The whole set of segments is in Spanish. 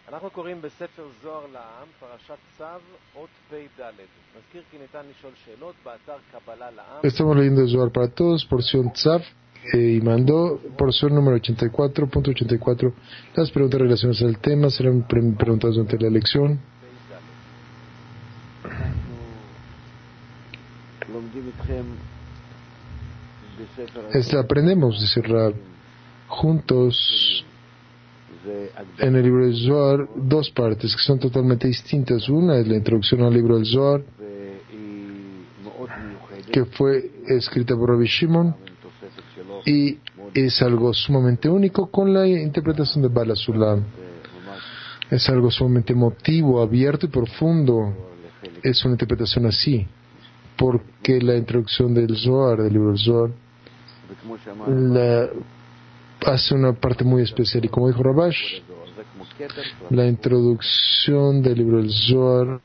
אנחנו קוראים בספר זוהר לעם, פרשת צו, אות פ"ד. נזכיר כי ניתן לשאול שאלות באתר קבלה לעם. Estamos leyendo Zohar para todos, porción Tzav, y mandó porción número 84.84. Las preguntas relacionadas al tema serán preguntadas durante la lección. Aprendemos, dice Rab, juntos en el libro del Zohar dos partes que son totalmente distintas. Una es la introducción al libro del Zohar, que fue escrita por Rabbi Shimon, y es algo sumamente único con la interpretación de Bala Sulam. Es algo sumamente emotivo, abierto y profundo. Es una interpretación así, porque la introducción del Zohar, del libro del Zohar, hace una parte muy especial, y como dijo Rabash, la introducción del libro del Zohar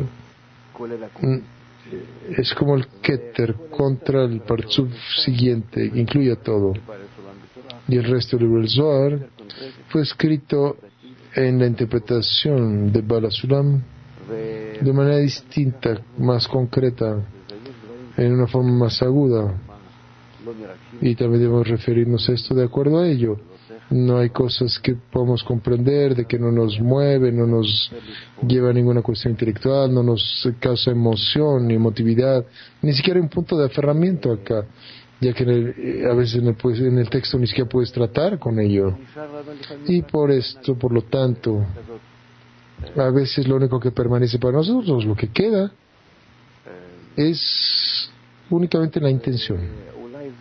es como el Keter contra el Parzuf siguiente, incluye todo. Y el resto del libro del Zohar fue escrito en la interpretación de Bala Sulam de manera distinta, más concreta, en una forma más aguda. Y también debemos referirnos a esto de acuerdo a ello. No hay cosas que podamos comprender, de que no nos mueve, no nos lleva a ninguna cuestión intelectual, no nos causa emoción ni emotividad, ni siquiera un punto de aferramiento acá, ya que a veces en el texto ni siquiera puedes tratar con ello. Y por esto, por lo tanto, a veces lo único que permanece para nosotros, lo que queda, es únicamente la intención.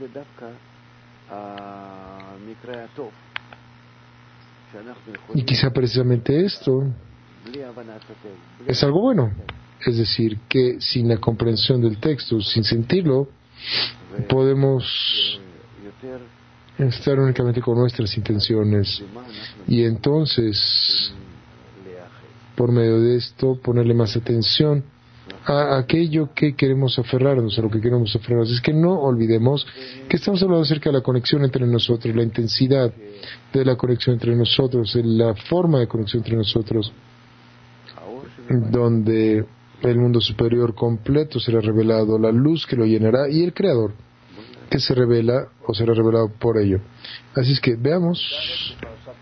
Y quizá precisamente esto es algo bueno, es decir, que sin la comprensión del texto, sin sentirlo, podemos estar únicamente con nuestras intenciones, y entonces por medio de esto ponerle más atención a aquello que queremos aferrarnos, a lo que queremos aferrarnos. Es que no olvidemos que estamos hablando acerca de la conexión entre nosotros, la intensidad de la conexión entre nosotros, la forma de conexión entre nosotros, donde el mundo superior completo será revelado, la luz que lo llenará y el Creador que se revela o será revelado por ello. Así es que veamos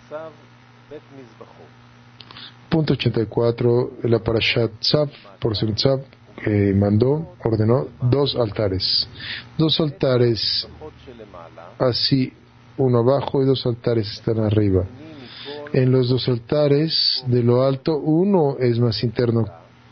punto 84, la Parashat Tzav, porción Tzav, que ordenó dos altares, así, uno abajo y dos altares están arriba. En los dos altares de lo alto, uno es más interno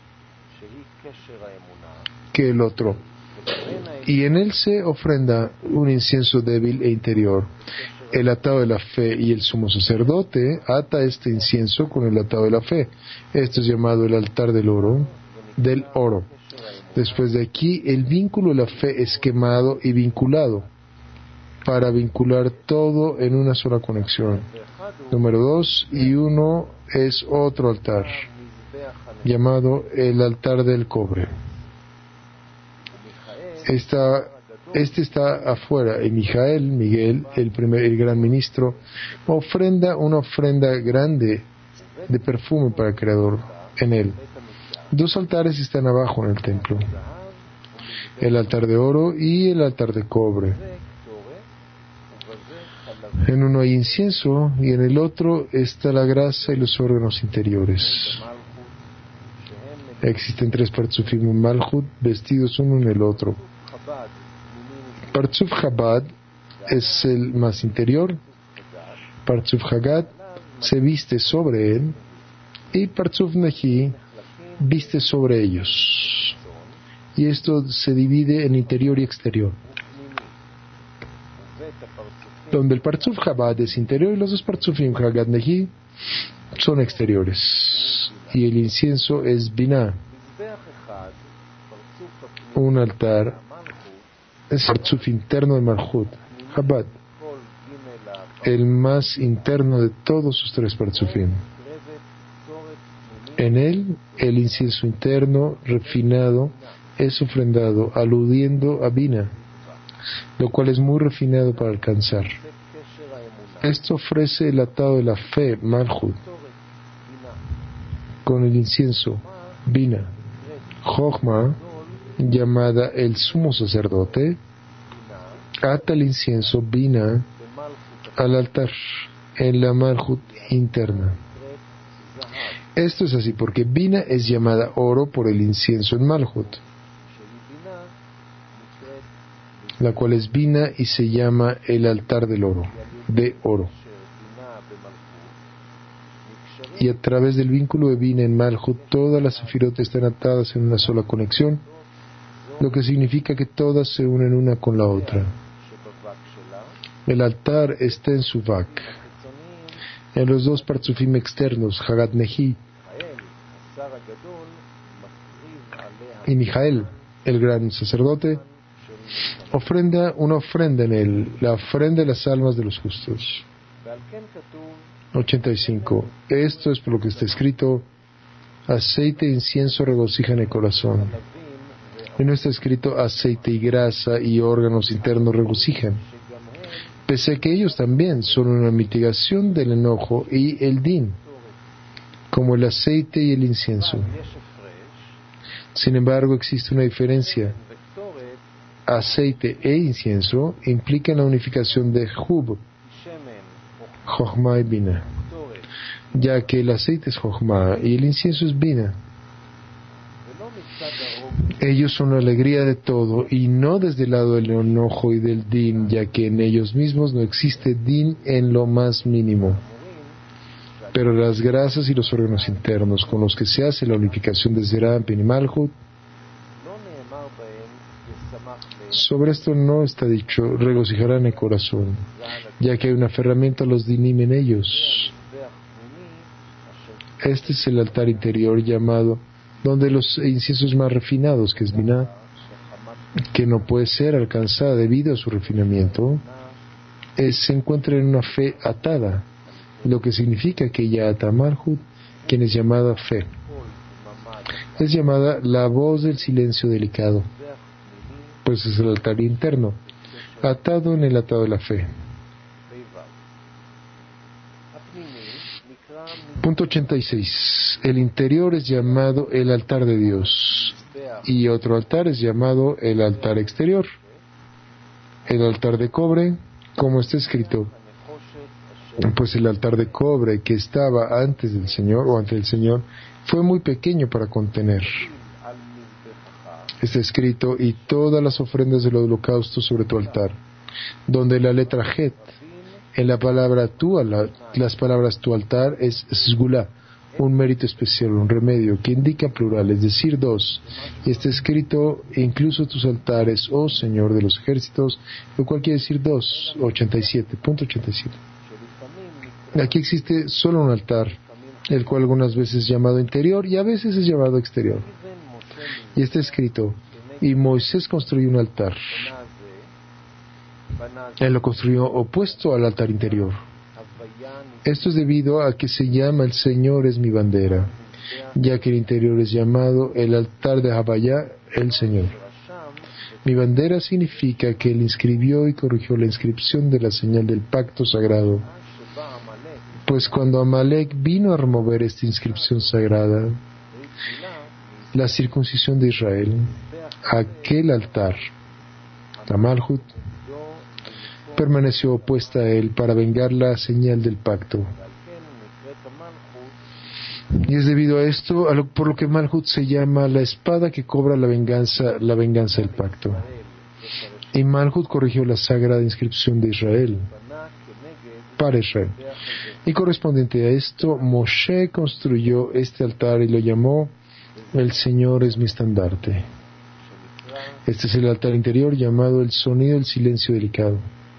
que el otro, y en él se ofrenda un incienso débil e interior. El atado de la fe y el sumo sacerdote ata este incienso con el atado de la fe. Esto es llamado el altar del oro. Después de aquí, el vínculo de la fe es quemado y vinculado para vincular todo en una sola conexión. Número 2, y uno es otro altar, llamado el altar del cobre. Este está afuera, y Miguel, el gran ministro, ofrenda una ofrenda grande de perfume para el Creador en él. Dos altares están abajo en el templo, el altar de oro y el altar de cobre. En uno hay incienso y en el otro está la grasa y los órganos interiores. Existen tres Parzufim en Malhut, vestidos uno en el otro. Parzuf Chabad es el más interior, Parzuf Hagat se viste sobre él, y Parzuf Nehi viste sobre ellos. Y esto se divide en interior y exterior, donde el Parzuf Chabad es interior y los dos Parzufim Hagat Nehi son exteriores. Y el incienso es Binah, un altar. Es el Parzuf interno de Malhut, Chabad, el más interno de todos sus tres Parzufim. En él, el incienso interno refinado es ofrendado, aludiendo a Bina, lo cual es muy refinado para alcanzar. Esto ofrece el atado de la fe, Malhut, con el incienso, Bina. Jochma, llamada el sumo sacerdote, ata el incienso Bina al altar en la Malhut interna. Esto es así porque Bina es llamada oro por el incienso en Malhut, la cual es Bina y se llama el altar del oro, de oro. Y a través del vínculo de Bina en Malhut, todas las sefirot están atadas en una sola conexión, lo que significa que todas se unen una con la otra. El altar está en su Vak. En los dos partzufim externos, Hagat Nehi y Mijael, el gran sacerdote, ofrenda una ofrenda en él, la ofrenda de las almas de los justos. 85. Esto es por lo que está escrito: aceite e incienso regocijan el corazón. Y no está escrito aceite y grasa y órganos internos regocijan, pese a que ellos también son una mitigación del enojo y el din, como el aceite y el incienso. Sin embargo, existe una diferencia. Aceite e incienso implican la unificación de Hub, Jochma y Bina, ya que el aceite es Jochma y el incienso es Bina. Ellos son la alegría de todo y no desde el lado del enojo y del din, ya que en ellos mismos no existe din en lo más mínimo. Pero las grasas y los órganos internos con los que se hace la unificación de Zeranpin y Malhut, sobre esto no está dicho regocijarán el corazón, ya que hay un aferramiento a los dinim en ellos. Este es el altar interior llamado, donde los inciensos más refinados, que es Binah, que no puede ser alcanzada debido a su refinamiento, se encuentra en una fe atada, lo que significa que ella ata Malhut, quien es llamada fe. Es llamada la voz del silencio delicado, pues es el altar interno, atado en el atado de la fe. Punto 86. El interior es llamado el altar de Dios y otro altar es llamado el altar exterior. El altar de cobre, como está escrito, pues el altar de cobre que estaba antes del Señor o ante el Señor fue muy pequeño para contener. Está escrito: y todas las ofrendas del holocausto sobre tu altar, donde la letra Het en la palabra las palabras tu altar es Sgula, un mérito especial, un remedio que indica plural, es decir, dos, y está escrito: incluso tus altares, oh Señor de los ejércitos, lo cual quiere decir dos. 87. Aquí existe solo un altar, el cual algunas veces es llamado interior y a veces es llamado exterior. Y está escrito: y Moisés construyó un altar. Él lo construyó opuesto al altar interior. Esto es debido a que se llama el Señor es mi bandera, ya que el interior es llamado el altar de Havaya, el Señor. Mi bandera significa que Él inscribió y corrigió la inscripción de la señal del pacto sagrado. Pues cuando Amalek vino a remover esta inscripción sagrada, la circuncisión de Israel, aquel altar, la Malhut, permaneció opuesta a él para vengar la señal del pacto. Y es debido a esto por lo que Malhut se llama la espada que cobra la venganza del pacto. Y Malhut corrigió la sagrada inscripción de Israel, para Israel. Y correspondiente a esto, Moshe construyó este altar y lo llamó: el Señor es mi estandarte. Este es el altar interior llamado el sonido del silencio delicado.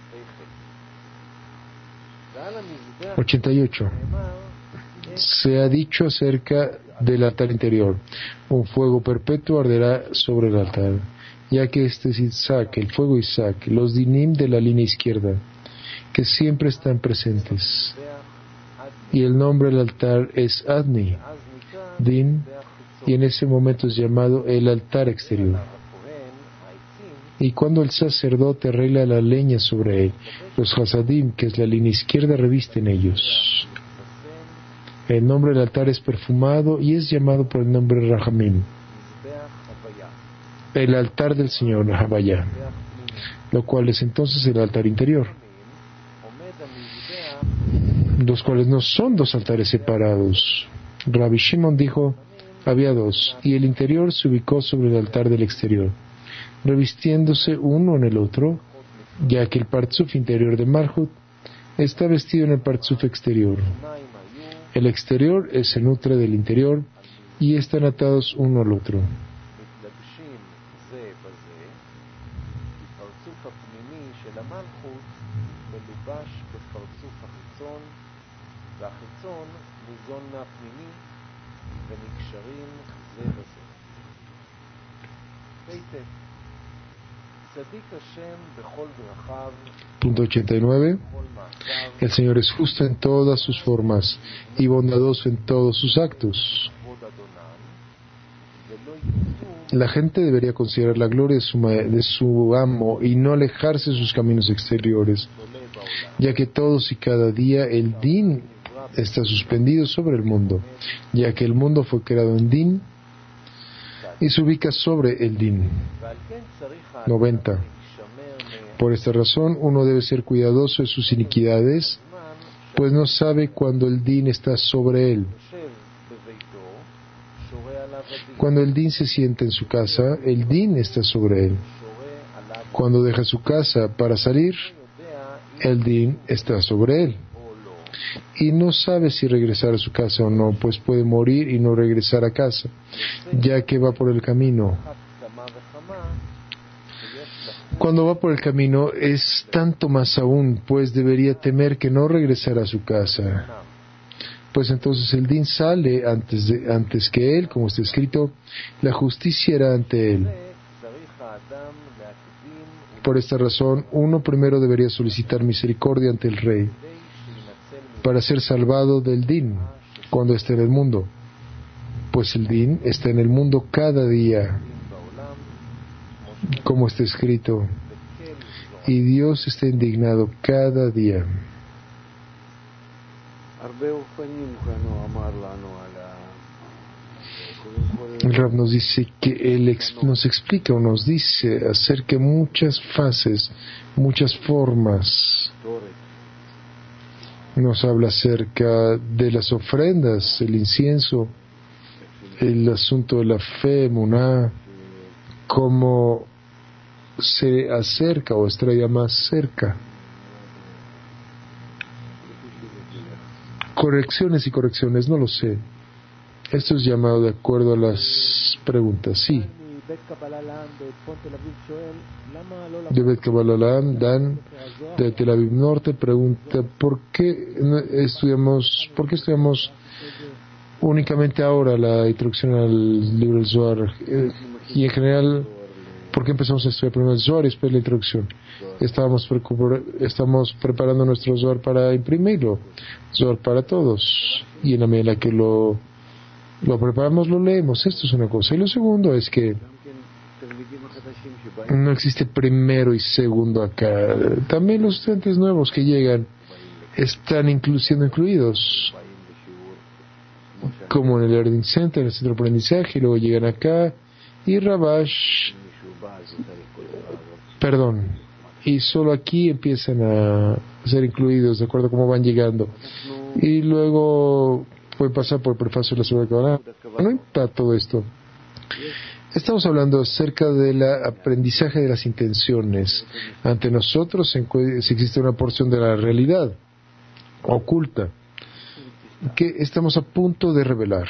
88. Se ha dicho acerca del altar interior: un fuego perpetuo arderá sobre el altar, ya que este es Isaac, el fuego Isaac, los dinim de la línea izquierda, que siempre están presentes. Y el nombre del altar es Adni, Din, y en ese momento es llamado el altar exterior. Y cuando el sacerdote arregla la leña sobre él, los hasadim, que es la línea izquierda, revisten ellos. El nombre del altar es perfumado y es llamado por el nombre Rahamim, el altar del Señor Havaya, lo cual es entonces el altar interior, los cuales no son dos altares separados. Rabbi Shimon dijo, había dos, y el interior se ubicó sobre el altar del exterior, revistiéndose uno en el otro, ya que el Partzuf interior de Malhut está vestido en el Partzuf exterior. El exterior se nutre del interior y están atados uno al otro. Punto 89. El Señor es justo en todas sus formas y bondadoso en todos sus actos. La gente debería considerar la gloria de su amo y no alejarse de sus caminos exteriores, ya que todos y cada día el Din está suspendido sobre el mundo, ya que el mundo fue creado en Din y se ubica sobre el Din. 90. Por esta razón, uno debe ser cuidadoso de sus iniquidades, pues no sabe cuándo el Din está sobre él. Cuando el Din se sienta en su casa, el Din está sobre él. Cuando deja su casa para salir, el Din está sobre él. Y no sabe si regresar a su casa o no, pues puede morir y no regresar a casa, ya que va por el camino. Cuando va por el camino es tanto más aún, pues debería temer que no regresara a su casa. Pues entonces el Din sale antes que él, como está escrito, la justicia era ante él. Por esta razón, uno primero debería solicitar misericordia ante el rey, para ser salvado del Din cuando esté en el mundo, pues el Din está en el mundo cada día, como está escrito, y Dios está indignado cada día. El Rab nos dice que Él nos explica o nos dice acerca de muchas fases, muchas formas. Nos habla acerca de las ofrendas, el incienso, el asunto de la fe, Muná, cómo se acerca o estrella más cerca. Correcciones y correcciones, no lo sé. Esto es llamado de acuerdo a las preguntas. Sí. De Bet Kabbalah Dan de Tel Aviv Norte pregunta ¿por qué estudiamos únicamente ahora la introducción al libro del Zohar? Y en general, ¿por qué empezamos a estudiar primero el Zohar y después la introducción? Estamos preparando nuestro Zohar para imprimirlo, Zohar para todos, y en la medida que lo preparamos, lo leemos. Esto es una cosa. Y lo segundo es que no existe primero y segundo acá. También los estudiantes nuevos que llegan están siendo incluidos, como en el Learning Center, en el centro de aprendizaje, y luego llegan acá y y solo aquí empiezan a ser incluidos de acuerdo a cómo van llegando, y luego pueden pasar por el prefacio de la Segunda Kabbalah. No importa todo esto. Estamos hablando acerca del aprendizaje de las intenciones. Ante nosotros existe una porción de la realidad oculta que estamos a punto de revelar.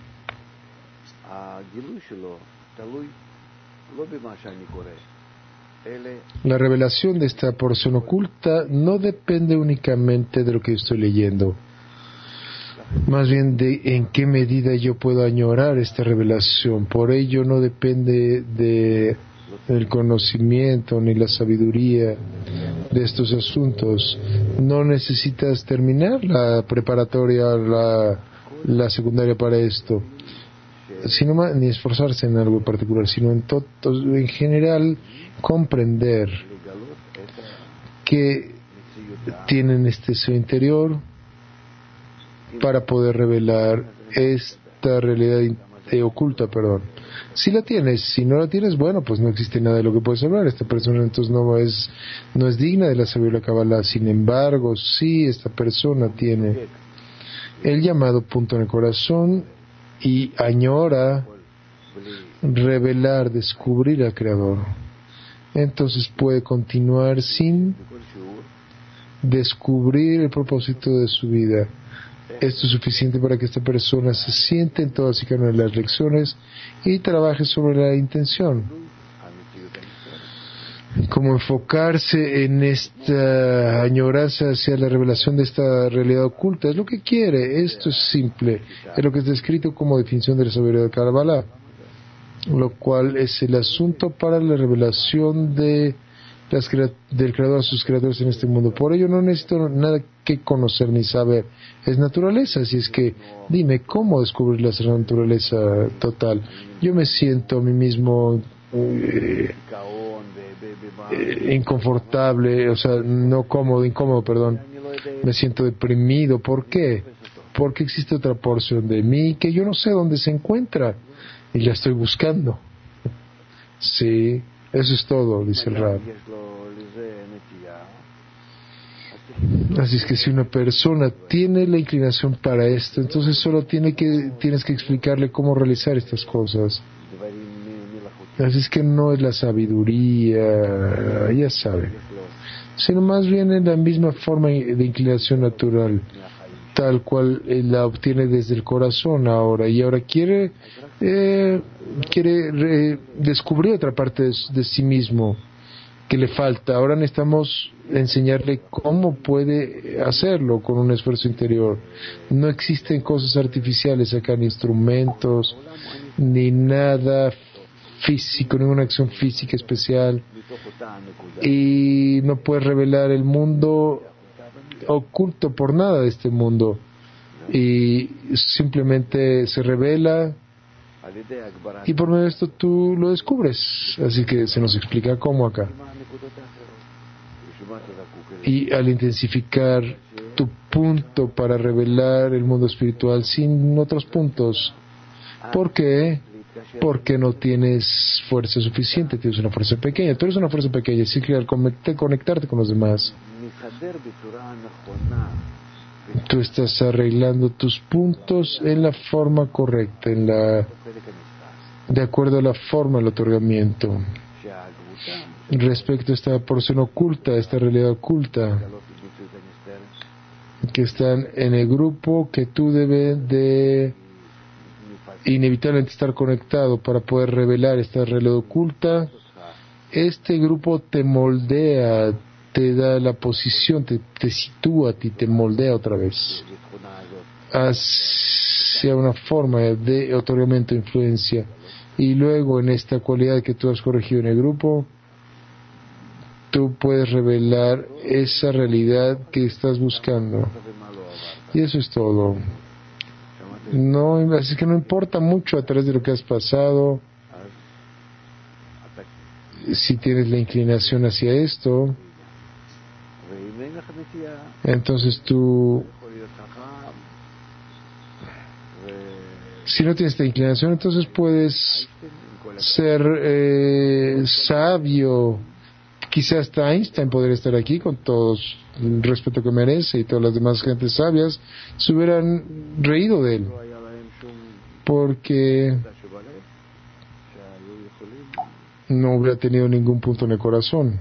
La revelación de esta porción oculta no depende únicamente de lo que estoy leyendo, más bien de en qué medida yo puedo añorar esta revelación. Por ello no depende del conocimiento ni la sabiduría de estos asuntos. No necesitas terminar la preparatoria, la secundaria para esto, ni esforzarse en algo en particular, sino en general comprender que tienen este ser interior, para poder revelar esta realidad oculta, perdón. Si la tienes, si no la tienes, bueno, pues no existe nada de lo que puedes hablar. Esta persona entonces no es digna de la sabiduría de la Kabbalah. Sin embargo, si esta persona tiene el llamado punto en el corazón y añora revelar, descubrir al Creador, entonces puede continuar sin descubrir el propósito de su vida. Esto es suficiente para que esta persona se siente en todas y cada una de las lecciones y trabaje sobre la intención. Como enfocarse en esta añoranza hacia la revelación de esta realidad oculta. Es lo que quiere. Esto es simple. Es lo que está descrito como definición de la sabiduría de Kabbalah, lo cual es el asunto para la revelación del Creador a sus creadores en este mundo. Por ello no necesito nada que conocer ni saber. Es naturaleza. Así es que dime, ¿cómo descubrir la naturaleza total? Yo me siento a mí mismo inconfortable, o sea, no cómodo, incómodo, perdón. Me siento deprimido. ¿Por qué? Porque existe otra porción de mí que yo no sé dónde se encuentra y la estoy buscando. Sí, eso es todo, dice el Rab. Así es que si una persona tiene la inclinación para esto, entonces solo tienes que explicarle cómo realizar estas cosas. Así es que no es la sabiduría, ya sabe, sino más bien en la misma forma de inclinación natural, tal cual la obtiene desde el corazón ahora, y ahora quiere descubrir otra parte de sí mismo que le falta. Ahora necesitamos enseñarle cómo puede hacerlo con un esfuerzo interior. No existen cosas artificiales acá, ni instrumentos, ni nada físico, ninguna acción física especial, y no puedes revelar el mundo oculto por nada de este mundo, y simplemente se revela, y por medio de esto tú lo descubres. Así que se nos explica cómo acá. Y al intensificar tu punto para revelar el mundo espiritual sin otros puntos, ¿por qué? Porque no tienes fuerza suficiente, tienes una fuerza pequeña. Tú eres una fuerza pequeña, así que al conectarte con los demás, tú estás arreglando tus puntos en la forma correcta, de acuerdo a la forma del otorgamiento. Respecto a esta porción oculta, esta realidad oculta, que están en el grupo que tú debes de inevitablemente estar conectado para poder revelar esta realidad oculta. Este grupo te moldea, te da la posición, te sitúa a ti, te moldea otra vez hacia una forma de otorgamiento de influencia, y luego en esta cualidad que tú has corregido en el grupo, tú puedes revelar esa realidad que estás buscando, y eso es todo. No, así que no importa mucho a través de lo que has pasado, si tienes la inclinación hacia esto, entonces tú, si no tienes esta inclinación, entonces puedes ser sabio. Quizás hasta Einstein podría estar aquí con todo el respeto que merece, y todas las demás gentes sabias se hubieran reído de él, porque no hubiera tenido ningún punto en el corazón.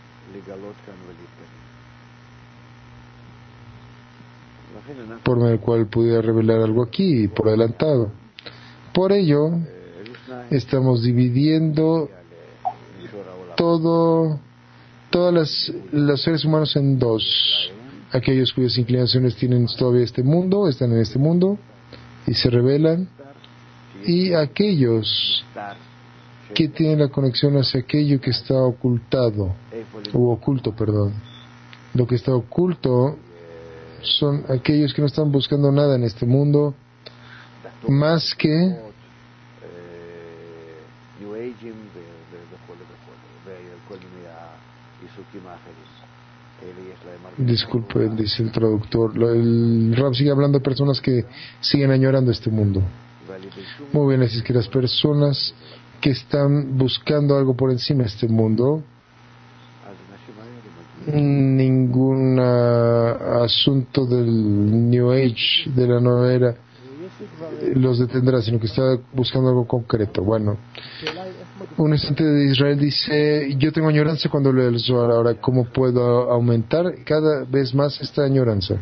Por medio del cual pudiera revelar algo aquí por adelantado. Por ello, estamos dividiendo todos los seres humanos en dos: aquellos cuyas inclinaciones tienen todavía este mundo, están en este mundo y se revelan, y aquellos que tienen la conexión hacia aquello que está ocultado, o oculto, perdón. Lo que está oculto son aquellos que no están buscando nada en este mundo más que Disculpen, dice el traductor. El Rab sigue hablando de personas que siguen añorando este mundo. Muy bien, así es que las personas que están buscando algo por encima de este mundo, ningún asunto del New Age, de la nueva era, los detendrá, sino que está buscando algo concreto. Bueno, un estudiante de Israel dice: yo tengo añoranza cuando leo el Zohar. Ahora, ¿cómo puedo aumentar cada vez más esta añoranza?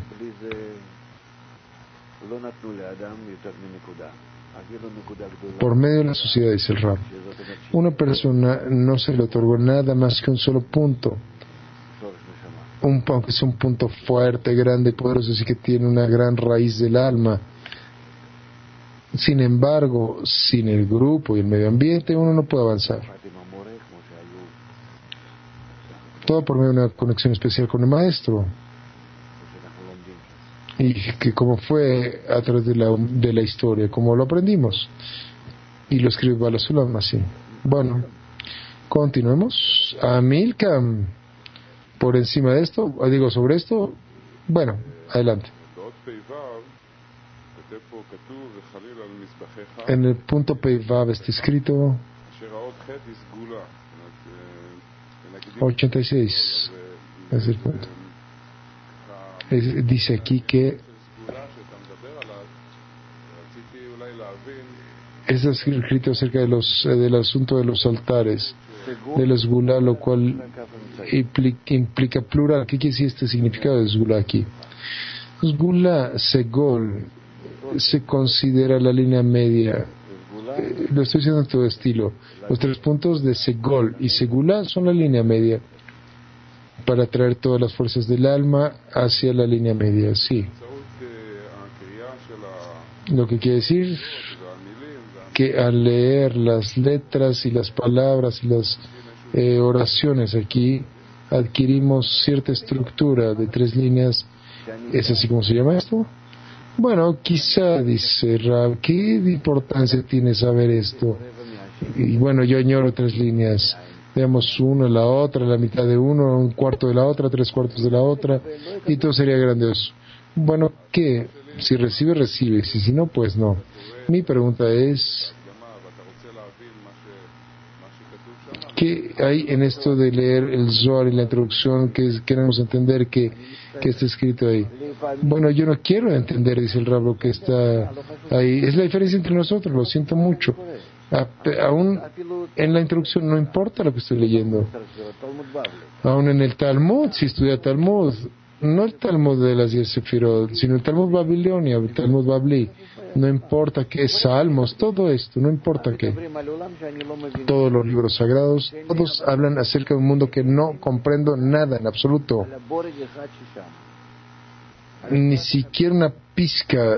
Por medio de la sociedad, dice el Rab. Una persona no se le otorgó nada más que un solo punto, aunque es un punto fuerte, grande, poderoso, así que tiene una gran raíz del alma. Sin embargo, sin el grupo y el medio ambiente uno no puede avanzar. Todo por medio de una conexión especial con el maestro. Y que como fue a través de la historia, como lo aprendimos. Y lo escribe Balasulam así. Bueno, continuemos. Amilcam, por encima de esto, digo sobre esto, bueno, adelante. En el punto Peivav está escrito 86, es el punto. Dice aquí que está escrito acerca del asunto de los altares, de la Sgulá, lo cual implica plural. ¿Qué quiere decir este significado de Sgulá aquí? Sgulá, Segol, se considera la línea media. Lo estoy diciendo en todo estilo. Los 3 puntos de Segol y Segulá son la línea media para traer todas las fuerzas del alma hacia la línea media. Sí. Lo que quiere decir que al leer las letras y las palabras y las oraciones aquí adquirimos cierta estructura de 3 líneas. ¿Es así como se llama esto? Bueno, quizá, dice Rab, ¿qué importancia tiene saber esto? Y bueno, yo añoro 3 líneas. Veamos una, la otra, la mitad de uno, un cuarto de la otra, 3/4 de la otra, y todo sería grandioso. Bueno, ¿qué? Si recibe, recibe. Si no, pues no. Mi pregunta es: ¿qué hay en esto de leer el Zohar y la introducción que queremos entender que está escrito ahí? Bueno, yo no quiero entender, dice el Rab, lo que está ahí. Es la diferencia entre nosotros, lo siento mucho. Aún en la introducción no importa lo que estoy leyendo. Aún en el Talmud, si estudia Talmud, no el Talmud de las 10 Sefirot, sino el Talmud Babilonia, el Talmud Babli. No importa qué, Salmos, todo esto, no importa qué. Todos los libros sagrados, todos hablan acerca de un mundo que no comprendo nada en absoluto. Ni siquiera una pizca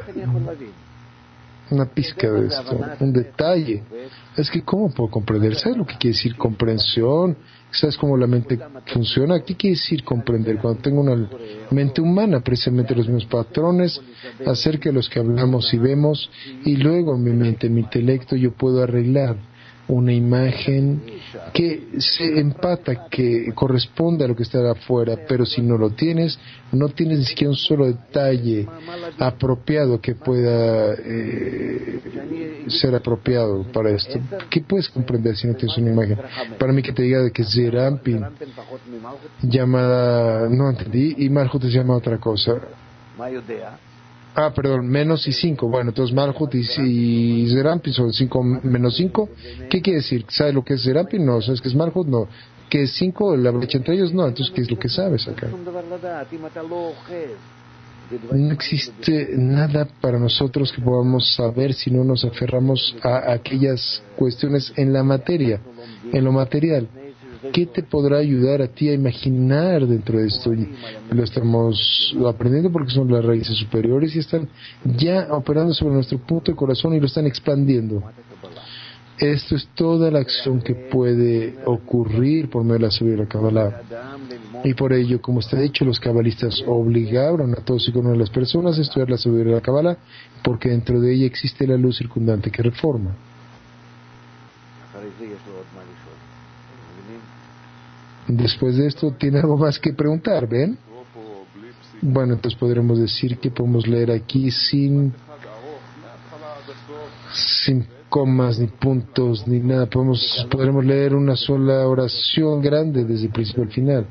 de esto, un detalle. Es que ¿cómo puedo comprender? ¿Sabes lo que quiere decir comprensión? ¿Sabes cómo la mente funciona? ¿Qué quiere decir comprender? Cuando tengo una mente humana, precisamente los mismos patrones acerca de los que hablamos y vemos, y luego en mi mente, en mi intelecto, yo puedo arreglar una imagen que se empata, que corresponde a lo que está de afuera, pero si no lo tienes, no tienes ni siquiera un solo detalle apropiado que pueda ser apropiado para esto. ¿Qué puedes comprender si no tienes una imagen? Para mí que te diga de que Zerampin llamada, no entendí, y Malhut se llama otra cosa. Perdón, menos y 5. Bueno, entonces Malhut y Zerampin son 5 menos 5. ¿Qué quiere decir? ¿Sabes lo que es Zerampin? No. ¿Sabes qué es Malhut? No. ¿Qué es 5? La brecha entre ellos? No. Entonces, ¿qué es lo que sabes acá? No existe nada para nosotros que podamos saber si no nos aferramos a aquellas cuestiones en la materia, en lo material. ¿Qué te podrá ayudar a ti a imaginar dentro de esto? Lo estamos aprendiendo porque son las raíces superiores y están ya operando sobre nuestro punto de corazón y lo están expandiendo. Esto es toda la acción que puede ocurrir por medio de la sabiduría de la Kabbalah. Y por ello, como está dicho, los cabalistas obligaron a todos y cada una de las personas a estudiar la sabiduría de la Kabbalah porque dentro de ella existe la luz circundante que reforma. Después de esto, ¿tiene algo más que preguntar? ¿Ven? Bueno, entonces podremos decir que podemos leer aquí sin comas, ni puntos, ni nada. Podremos leer una sola oración grande desde el principio al final.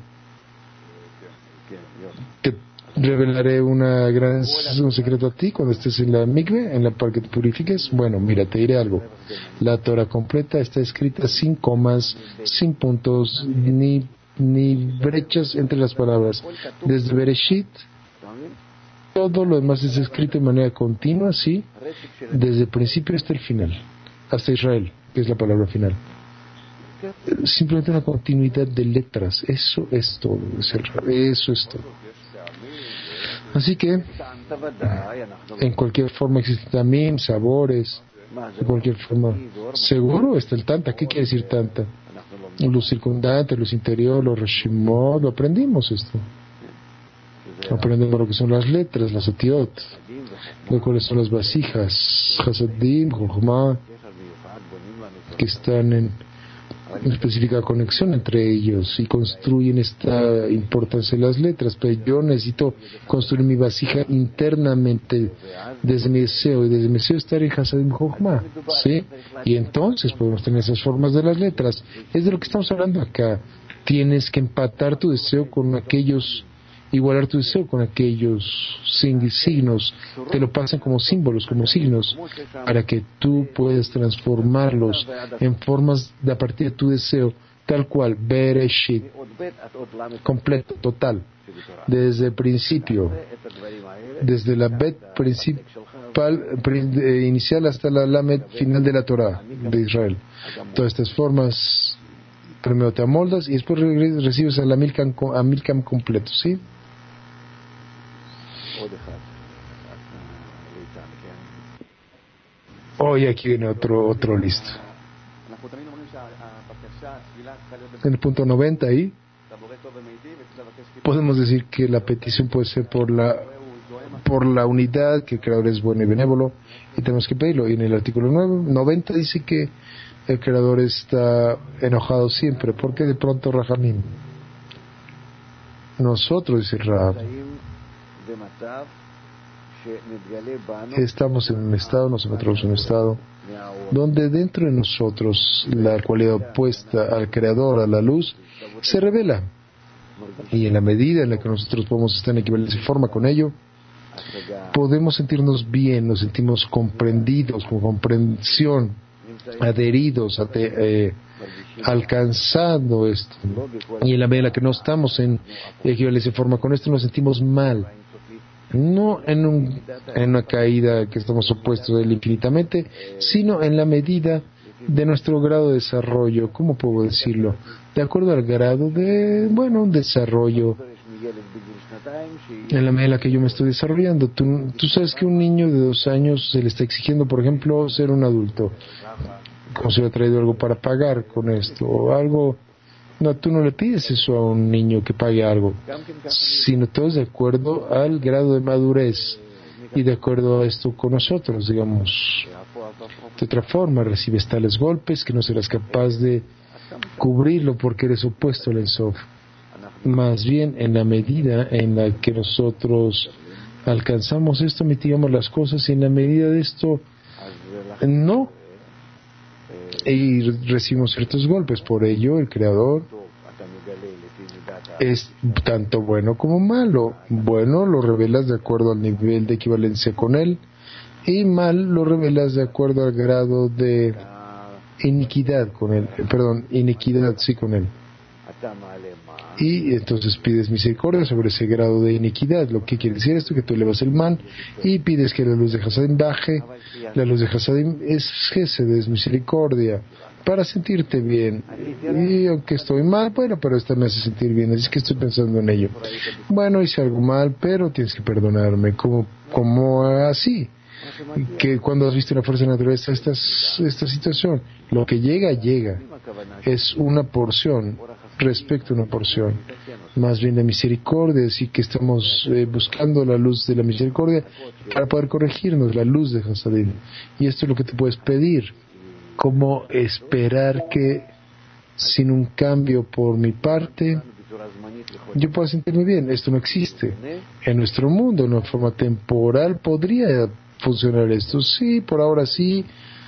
Te revelaré un secreto a ti cuando estés en la mikve, para que te purifiques. Bueno, mira, te diré algo. La Torah completa está escrita sin comas, sin puntos, ni brechas entre las palabras. Desde Bereshit, todo lo demás es escrito de manera continua, sí, desde el principio hasta el final, hasta Israel, que es la palabra final. Simplemente una continuidad de letras. Eso es todo. Eso es todo. Así que, en cualquier forma existen también sabores, de cualquier forma. Seguro está el tanta. ¿Qué quiere decir tanta? Los circundantes, los interiores, los reshimot, lo aprendimos esto. Aprendemos lo que son las letras, las otiot, lo cuales son las vasijas, hasadim, jochma, que están en específica conexión entre ellos y construyen esta importancia de las letras. Pero yo necesito construir mi vasija internamente desde mi deseo, y desde mi deseo estar en Hasadim Jochma, ¿sí? Y entonces podemos tener esas formas de las letras. Es de lo que estamos hablando acá. Tienes que empatar tu deseo con aquellos, igualar tu deseo con aquellos signos, te lo pasan como símbolos, como signos, para que tú puedas transformarlos en formas de a partir de tu deseo, tal cual, Bereshit, completo, total, desde el principio, desde la Bet principal, inicial hasta la Lamed final de la Torah de Israel. Todas estas formas, primero te amoldas y después recibes a Milcam completo, ¿sí? Hoy aquí viene otro listo. En el punto 90 ahí podemos decir que la petición puede ser por la unidad, que el Creador es bueno y benévolo, y tenemos que pedirlo. Y en el artículo 90 dice que el Creador está enojado siempre, porque de pronto Rahamim. Nosotros, dice el Rab, estamos en un estado, nosotros en un estado donde dentro de nosotros la cualidad opuesta al Creador, a la luz, se revela, y en la medida en la que nosotros podemos estar en equivalencia y forma con ello, podemos sentirnos bien, nos sentimos comprendidos, con comprensión, adheridos, alcanzando esto, y en la medida en la que no estamos en equivalencia y forma con esto, nos sentimos mal. No en una caída que estamos opuestos a él infinitamente, sino en la medida de nuestro grado de desarrollo. ¿Cómo puedo decirlo? De acuerdo al grado de, un desarrollo. En la medida en la que yo me estoy desarrollando. Tú sabes que un niño de 2 años se le está exigiendo, por ejemplo, ser un adulto. Como si hubiera traído algo para pagar con esto, o algo. No, tú no le pides eso a un niño que pague algo, sino todo es de acuerdo al grado de madurez y de acuerdo a esto con nosotros, digamos. De otra forma, recibes tales golpes que no serás capaz de cubrirlo porque eres opuesto al Ensof. Más bien, en la medida en la que nosotros alcanzamos esto, mitigamos las cosas, y en la medida de esto, no. Y recibimos ciertos golpes. Por ello, el Creador es tanto bueno como malo. Bueno lo revelas de acuerdo al nivel de equivalencia con él, y mal lo revelas de acuerdo al grado de iniquidad con él. Iniquidad sí con él. Y entonces pides misericordia sobre ese grado de iniquidad. Lo que quiere decir esto, que tú elevas el man y pides que la luz de Hasadim baje. La luz de Hasadim es Gesed, es misericordia, para sentirte bien. Y aunque estoy mal, pero esta me hace sentir bien, así que estoy pensando en ello. Bueno, hice algo mal, pero tienes que perdonarme. Como así, que cuando has visto la fuerza de la naturaleza, esta situación, lo que llega, es una porción respecto a una porción, más bien de misericordia, así que estamos buscando la luz de la misericordia para poder corregirnos, la luz de Hasadim. Y esto es lo que te puedes pedir, como esperar que sin un cambio por mi parte, yo puedo sentirme bien. Esto no existe. En nuestro mundo, en una forma temporal, podría funcionar esto. Sí, por ahora sí.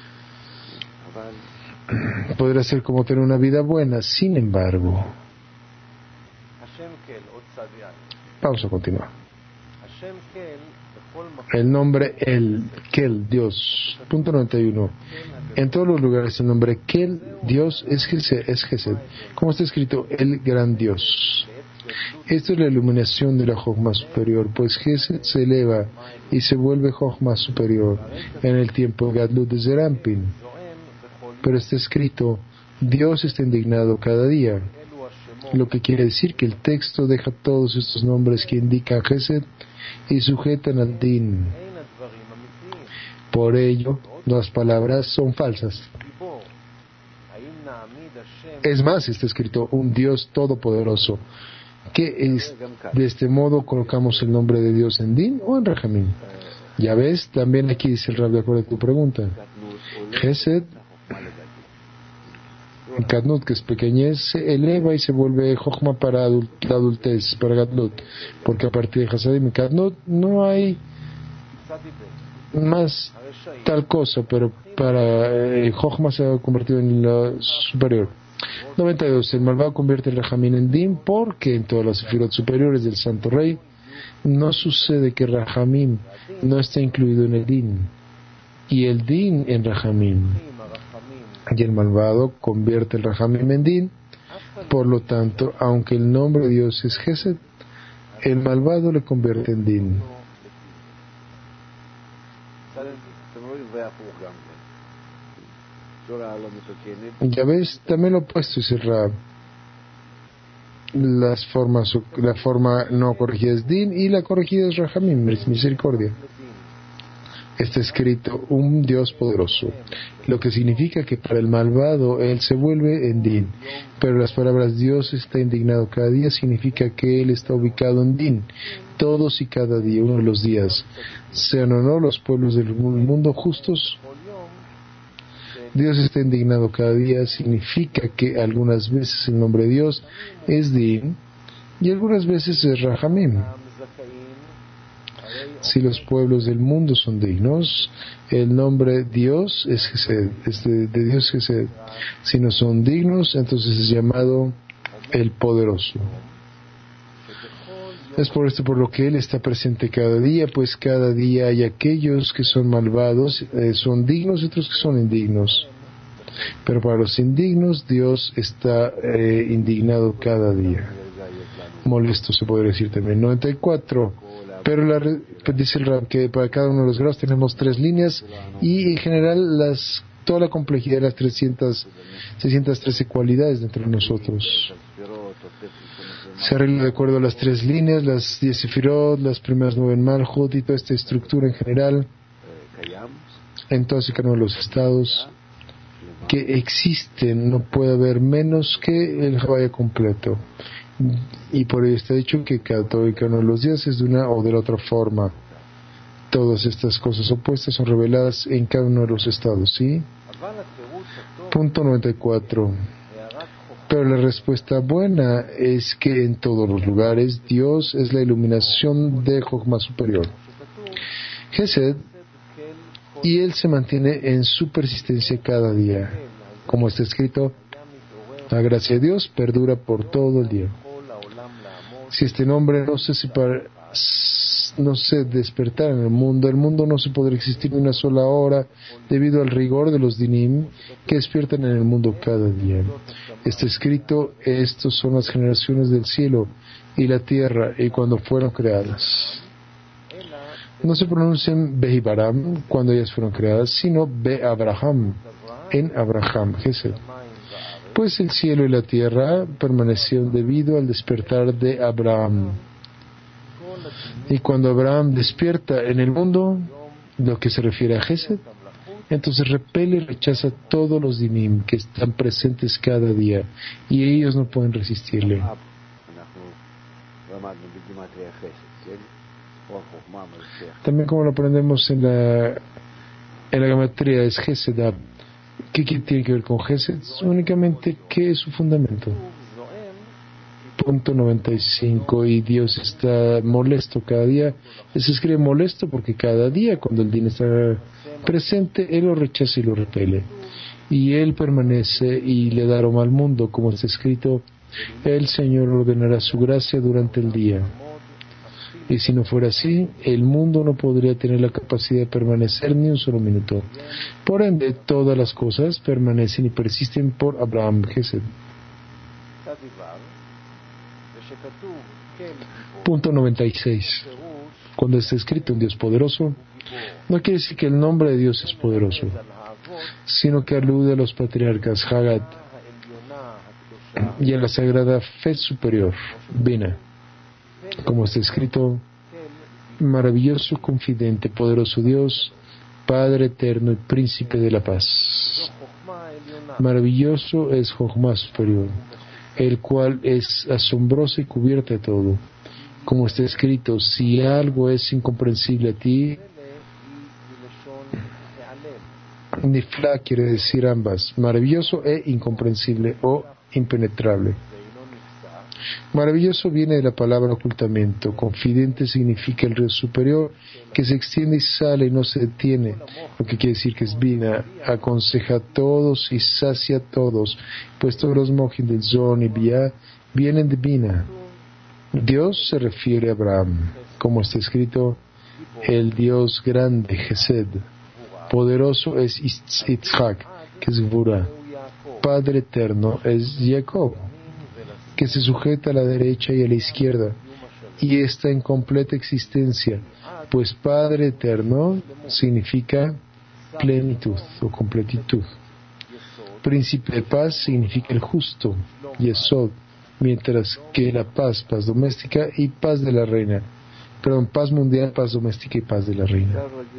Podría ser como tener una vida buena. Sin embargo, vamos a continuar. El nombre El, Kel, Dios. Punto 91. En todos los lugares el nombre Kel, Dios, es Gesed. Como está escrito, el gran Dios. Esto es la iluminación de la Jochma superior, pues Gesed se eleva y se vuelve Jochma superior en el tiempo de Gadlut de Zerampin. Pero está escrito, Dios está indignado cada día. Lo que quiere decir que el texto deja todos estos nombres que indican Gesed y sujetan al Din. Por ello, las palabras son falsas. Es más, está escrito un Dios todopoderoso. ¿Qué es? De este modo colocamos el nombre de Dios en Din o en Rahamim. Ya ves, también aquí dice el Rab de acuerdo a tu pregunta. Gesed, Gadlut, que es pequeñez, se eleva y se vuelve Jochma para la adultez, para Gadlut, porque a partir de Hasadim y Gadlut no hay más tal cosa, pero para Jochma se ha convertido en la superior. 92. El malvado convierte el Rahamim en Din porque en todas las sefirot superiores del Santo Rey no sucede que Rahamim no está incluido en el Din y el Din en Rahamim. Y el malvado convierte el Rahamim en Din. Por lo tanto, aunque el nombre de Dios es Gesed, el malvado le convierte en Din. Ya ves, también lo opuesto es el Rab. La forma no corregida es Din y la corregida es Rahamim, misericordia. Está escrito un Dios poderoso, lo que significa que para el malvado él se vuelve en Din, pero las palabras Dios está indignado cada día significa que él está ubicado en Din todos y cada día, uno de los días, sean o no los pueblos del mundo justos. Dios está indignado cada día significa que algunas veces el nombre de Dios es Din y algunas veces es Rahamim. Si los pueblos del mundo son dignos, el nombre Dios es Gesed, de Dios Gesed. Si no son dignos, entonces es llamado el poderoso. Es por esto por lo que Él está presente cada día, pues cada día hay aquellos que son malvados, son dignos y otros que son indignos. Pero para los indignos, Dios está indignado cada día. Molesto se podría decir también. 94. Pero dice el Rab que para cada uno de los grados tenemos 3 líneas y en general toda la complejidad de las 613 cualidades dentro de nosotros se arregla de acuerdo a las 3 líneas, las 10 sefirot, las primeras 9 en Malchut y toda esta estructura en general en todos y cada uno de los estados que existen. No puede haber menos que el Havaya completo. Y por ello está dicho que todo y cada uno de los días es de una o de la otra forma. Todas estas cosas opuestas son reveladas en cada uno de los estados, ¿sí? Punto 94. Pero la respuesta buena es que en todos los lugares Dios es la iluminación de Jochma superior, Gesed, y Él se mantiene en su persistencia cada día. Como está escrito, la gracia de Dios perdura por todo el día. Si este nombre no se despertara en el mundo no se podrá existir ni una sola hora debido al rigor de los dinim que despiertan en el mundo cada día. Está escrito, estos son las generaciones del cielo y la tierra y cuando fueron creadas. No se pronuncian Behibaram cuando ellas fueron creadas, sino Be-Abraham, en Abraham, Gesed. Pues el cielo y la tierra permanecieron debido al despertar de Abraham. Y cuando Abraham despierta en el mundo, lo que se refiere a Gesed, entonces repele y rechaza todos los dinim que están presentes cada día, y ellos no pueden resistirle. También como lo aprendemos en la gematría, es Gesed, ¿Qué tiene que ver con Gesed? Únicamente, ¿qué es su fundamento? Punto 95. Y Dios está molesto cada día. Se escribe molesto porque cada día, cuando el Din está presente, Él lo rechaza y lo repele. Y Él permanece y le da aroma al mundo, como está escrito: el Señor ordenará su gracia durante el día. Y si no fuera así, el mundo no podría tener la capacidad de permanecer ni un solo minuto. Por ende, todas las cosas permanecen y persisten por Abraham Gesed. Punto 96. Cuando está escrito un Dios poderoso, no quiere decir que el nombre de Dios es poderoso, sino que alude a los patriarcas Hagat y a la sagrada fe superior, Bina. Como está escrito: maravilloso, confidente, poderoso Dios, Padre eterno y príncipe de la paz. Maravilloso es Jochma superior, el cual es asombroso y cubierto de todo. Como está escrito: si algo es incomprensible a ti, Nifla quiere decir ambas, maravilloso e incomprensible o impenetrable. Maravilloso viene de la palabra ocultamiento. Confidente significa el río superior que se extiende y sale y no se detiene, lo que quiere decir que es Bina, aconseja a todos y sacia a todos, pues todos los mojin del Zon y Bia vienen de Bina. Dios se refiere a Abraham, como está escrito: el Dios grande, Gesed. Poderoso es Yitzhak, que es Gvura. Padre eterno es Jacob, que se sujeta a la derecha y a la izquierda, y está en completa existencia, pues Padre eterno significa plenitud o completitud. Príncipe de paz significa el justo, Yesod, mientras que la paz doméstica y paz de la reina. Perdón, paz mundial, paz doméstica y paz de la reina.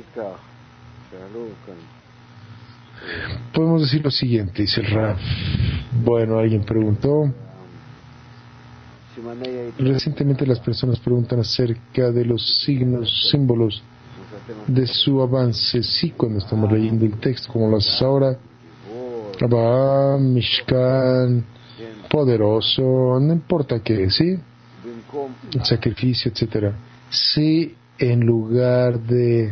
Podemos decir lo siguiente, dice el Raf. Bueno, alguien preguntó. Recientemente las personas preguntan acerca de los signos, símbolos de su avance. Sí, cuando estamos leyendo el texto, como lo haces ahora. Abraham, Mishkan, poderoso, no importa qué, ¿sí? El sacrificio, etcétera. Sí, en lugar de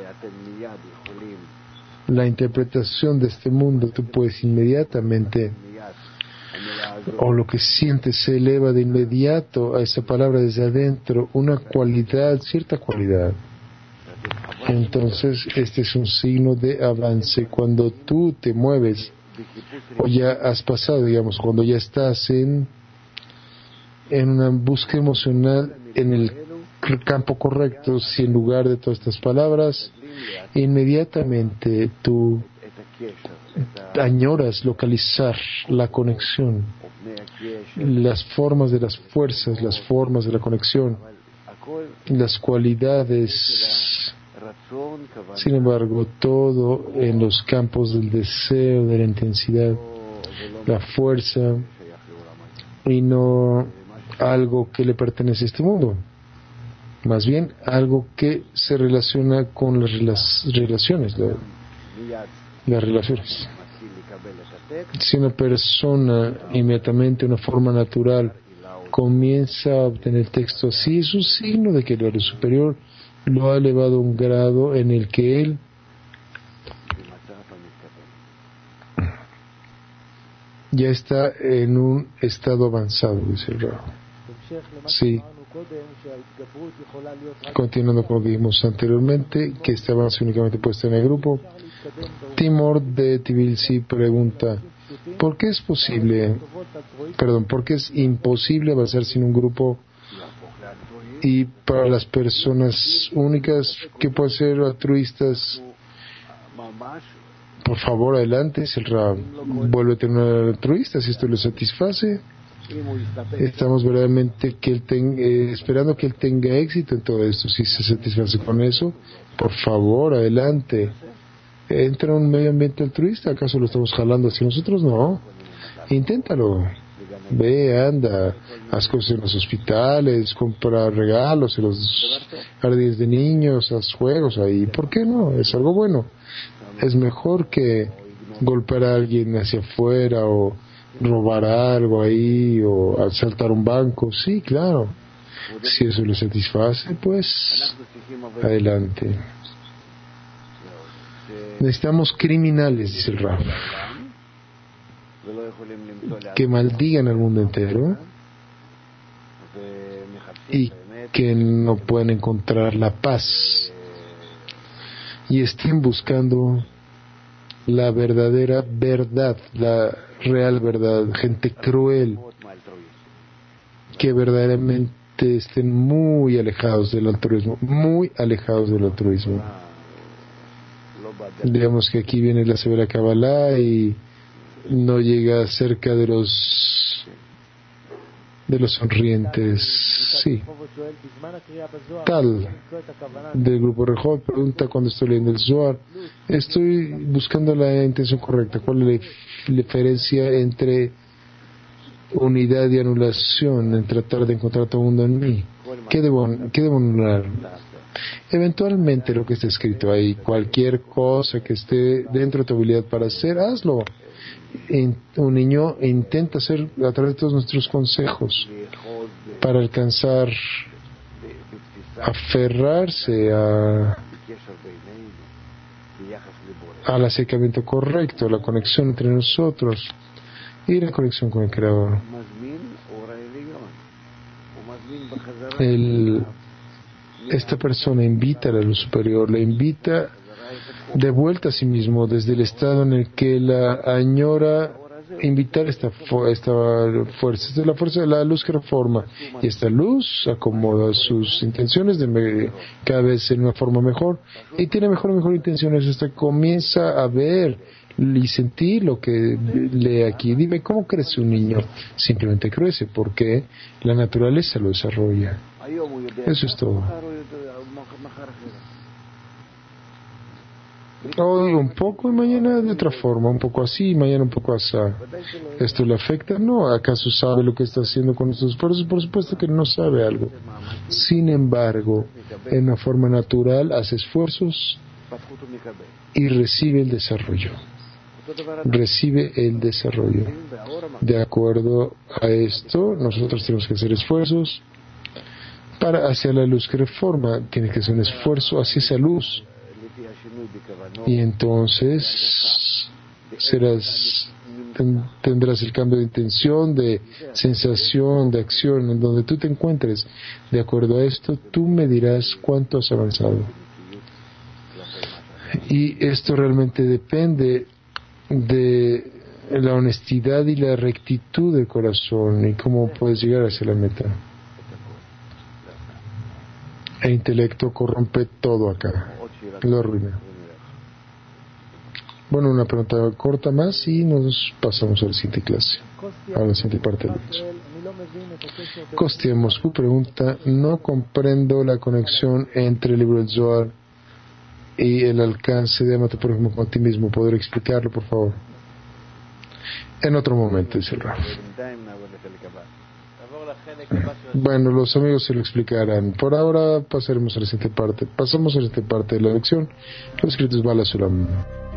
la interpretación de este mundo, tú puedes inmediatamente, o lo que sientes se eleva de inmediato a esa palabra desde adentro, una cualidad, cierta cualidad. Entonces, este es un signo de avance. Cuando tú te mueves, o ya has pasado, digamos, cuando ya estás en una búsqueda emocional en el campo correcto, si en lugar de todas estas palabras, inmediatamente tú añoras localizar la conexión, las formas de las fuerzas, las formas de la conexión, las cualidades. Sin embargo, todo en los campos del deseo, de la intensidad, la fuerza, y no algo que le pertenece a este mundo. Más bien, algo que se relaciona con las relaciones, las relaciones. Si una persona inmediatamente, de una forma natural, comienza a obtener texto así, es un signo de que el orden superior lo ha elevado a un grado en el que él ya está en un estado avanzado, dice el Rab. Sí. Continuando con lo que dijimos anteriormente, que este avance únicamente puede estar en el grupo. Timor de Tbilisi pregunta: ¿por qué es imposible avanzar sin un grupo? Y para las personas únicas que pueden ser altruistas, por favor, adelante, si el Rab vuelve a tener un altruista, si esto le satisface. Estamos verdaderamente esperando que él tenga éxito en todo esto. Si se satisface con eso, por favor, adelante. Entra un medio ambiente altruista. ¿Acaso lo estamos jalando hacia nosotros? No. Inténtalo. Ve, anda, haz cosas en los hospitales, compra regalos en los jardines de niños, haz juegos ahí. ¿Por qué no? Es algo bueno. Es mejor que golpear a alguien hacia afuera o robar algo ahí o asaltar un banco. Sí, claro. Si eso le satisface, pues adelante. Necesitamos criminales, dice el Raf, que maldigan al mundo entero y que no pueden encontrar la paz y estén buscando la verdadera verdad, la real verdad, gente cruel que verdaderamente estén muy alejados del altruismo, muy alejados del altruismo. Digamos que aquí viene la severa Kabbalah y no llega cerca de los sonrientes. Sí. Tal del grupo Rehov pregunta cuando estoy leyendo el Zohar, estoy buscando la intención correcta. ¿Cuál es la diferencia entre unidad y anulación, en tratar de encontrar todo el mundo en mí? ¿Qué debo anular? Eventualmente lo que está escrito ahí, cualquier cosa que esté dentro de tu habilidad para hacer, hazlo. Un niño intenta hacer a través de todos nuestros consejos para alcanzar, aferrarse al acercamiento correcto, la conexión entre nosotros y la conexión con el Creador. Esta persona invita a la luz superior, le invita de vuelta a sí mismo desde el estado en el que la añora, invitar esta fuerza. Esta es la fuerza de la luz que reforma, y esta luz acomoda sus intenciones cada vez en una forma mejor, y tiene mejor y mejor intenciones hasta que comienza a ver y sentir lo que lee aquí. Dime, ¿cómo crece un niño? Simplemente crece porque la naturaleza lo desarrolla. Eso es todo. Hoy un poco y mañana de otra forma, un poco así y mañana un poco así. ¿Esto le afecta? No. ¿Acaso sabe lo que está haciendo con estos esfuerzos? Por supuesto que no sabe algo. Sin embargo, en una forma natural hace esfuerzos y recibe el desarrollo. Recibe el desarrollo. De acuerdo a esto, nosotros tenemos que hacer esfuerzos para hacia la luz que reforma. Tiene que ser un esfuerzo hacia esa luz. Y entonces tendrás el cambio de intención, de sensación, de acción, en donde tú te encuentres. De acuerdo a esto, tú me dirás cuánto has avanzado. Y esto realmente depende de la honestidad y la rectitud del corazón y cómo puedes llegar hacia la meta. El intelecto corrompe todo acá, lo arruina. Bueno, una pregunta corta más y nos pasamos a la siguiente clase, a la siguiente parte de la lección. Kostia Moscú pregunta, no comprendo la conexión entre el libro del Zohar y el alcance de amarte por ejemplo como a ti mismo. ¿Podría explicarlo, por favor? En otro momento, dice el Raf. Bueno, los amigos se lo explicarán. Por ahora pasaremos a la siguiente parte. Pasamos a la siguiente parte de la lección. Los escritos Bala Sulam.